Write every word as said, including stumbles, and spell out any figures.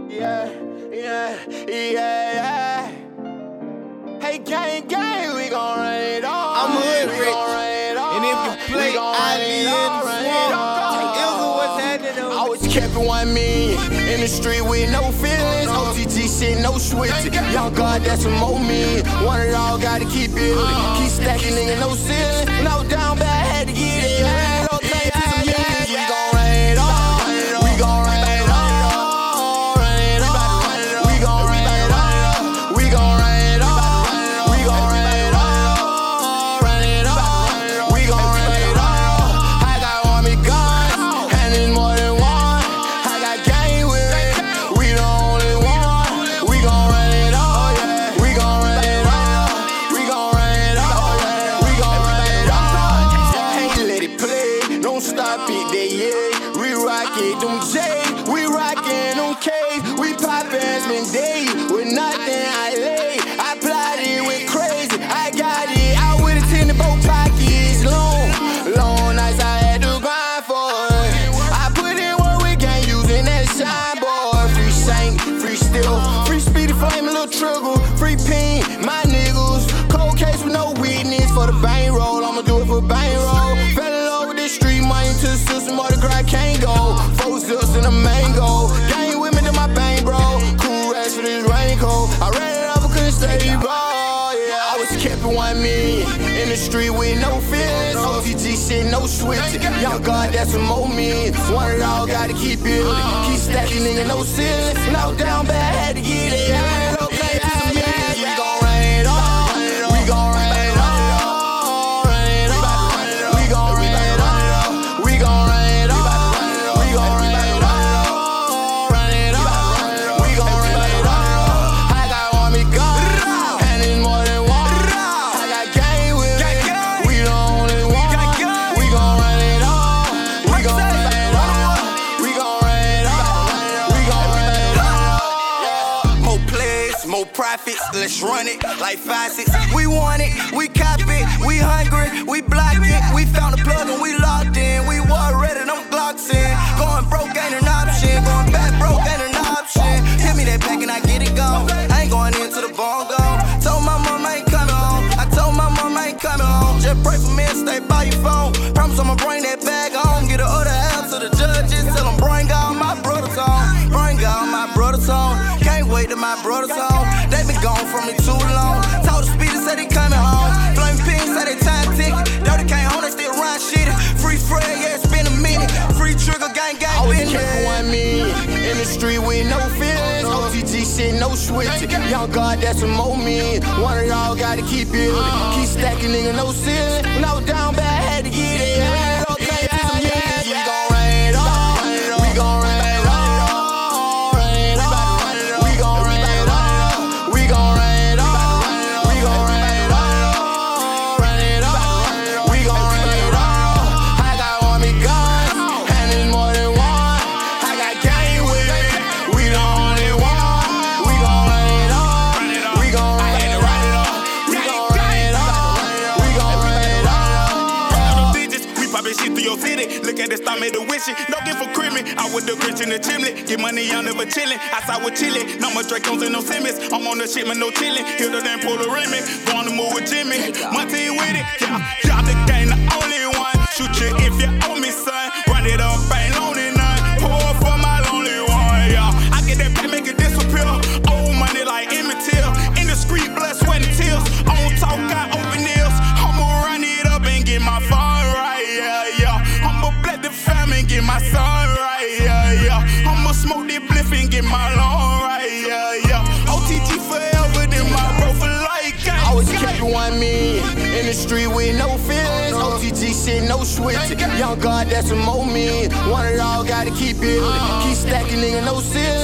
Yeah, yeah, yeah, yeah. Hey, gang, gang, we gon' run it all. I'm hood we rich, gon' run it all. and if you play, we gon' I run be it in all, the run it swamp. all. Ilga, what's happening? I was kept one million in the street with no feelings. O T G shit, no switching. Young God, that's some more me. One it all, gotta keep building. Keep stacking, nigga, no ceiling. No down bad, had to get it. Yeah, no thanks to some millions. We gon' run it all. We gon' run it all. Run it all. We gon' run it all. We gon' run it all. We gon' run it all. Run it all. We gon' run it all. I got army guns, and it's more than one. I got gang with it. We the only one. We gon' run it all. We gon' run it all. We gon' run it all. We gon' run it all. Can't let it play. Don't stop it, they yeah. We rock it, them J's. We rockin' them K's. We poppin' spend days with nothing I lay. I plot it with crazy. I got it out with a tin in both pockets. Long, long nights I had to grind for it. I put in work with gang using that shine boy. Free Saint, free Steel, free Speedy Flame, a little trigger, free Peen, my niggas. Cold case with no witness for the bang roll. I'ma do it for bang roll. Fell in love with this street money to the system or the grind can't go. Four zips in a mango. Gang with me to my bang, bro. Cool rats for this raincoat. I ran it up, I couldn't stay, bro. Yeah, I was kept one million in the street with no feelings. O T G shit, no switching. Young God, that's some more men. One it all, gotta keep building. Keep stacking, nigga, no ceiling. No down bad, had to get it. Yeah, no play to some millions. We gon' run it all. We gon' run it all. Run it all. We gon' run it all. We gon' run it all. We gon' run it all. Run it all. We gon' run it all. I got army guns, and it's more than one. I got gang with it. We the only one. We gon' run it all. We gon' run it all. We gon' run it all. We gon' run it all. More plays, more profits, let's run it like five, six. We want it, we cop it, we hungry, we block it. We found a plug and we locked in. We war ready, them Glocks in. Going broke ain't an option, going back broke ain't an option. Hit me that back and I get it gone. I ain't going into the bongo. Told my mom I ain't coming home. I told my mom I ain't coming home. Just pray for me and stay by your phone. Promise I'ma bring that bag home. Get the other half to the judges. Tell them bring all my brothers home. Bring all my brothers home. Can't wait till my brothers home. They been gone from me too long. Told the speeder said they coming home. Flame pins said they time tick. Dirty came home, they still run shit. Free Fred, yeah, it's been a minute. Free Trigger, gang, gang, I was been kept one million in the street with no feelings. O T G shit, no switching. Young God, that's some more men. One it all, gotta keep building. Keep stacking, nigga, no ceiling. No down bad, had to get it. Yeah, no thanks to some millions. We gon' run it all. We gon' run it all. Run it all. We gon' run it all. We gon' run it all. We gon' run it all. Run it all. We gon' run it all. I got army guns, and it's more than one. I got gang with it. We the only one. We gon' run it all. We gon' run it all. We gon' run it all. We gon' run it all. Digits, we poppin' shit through your city. Look at the star, made the wishing. Don't get for creamy. I with the rich in the chimney. Get money, y'all never chillin'. Outside with chili. No more Dracos and no Simmons. I'm on the shit, man, no chillin'. Hit her then pull the rim. Go on the move with Jimmy. My team with it. Yeah, y'all the gang, the only one. Shoot you if you owe me, son. Run it up, ain't lonely none. Pour for my lonely one, yeah. I get that back, make it disappear. Old money like Emmett Till. In the street, blood, sweat, and tears. On talk, got open ears. I'ma run it up and get my phone right, yeah, yeah. I'ma bless the fam and get my son right, yeah, yeah. I'ma smoke this bliff and get my lawn right, yeah, yeah. O T G forever, then my bro for life. I was kept one million in the street with no feelings. O T G shit, no switching. Young God, that's some more men. One it all, gotta keep building. Keep stacking, nigga, no ceiling.